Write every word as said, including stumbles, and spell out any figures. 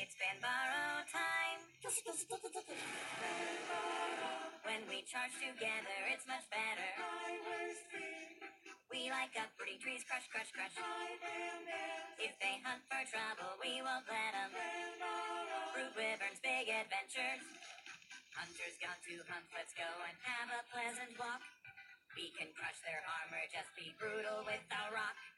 It's been borrowed time. When we charge together, it's much better. We like uprooting trees, crush, crush, crush. If they hunt for trouble, we won't let them. Root Wyvern's big adventures. Hunters gone to hunt, let's go and have a pleasant walk. We can crush their armor, just be brutal with our rock.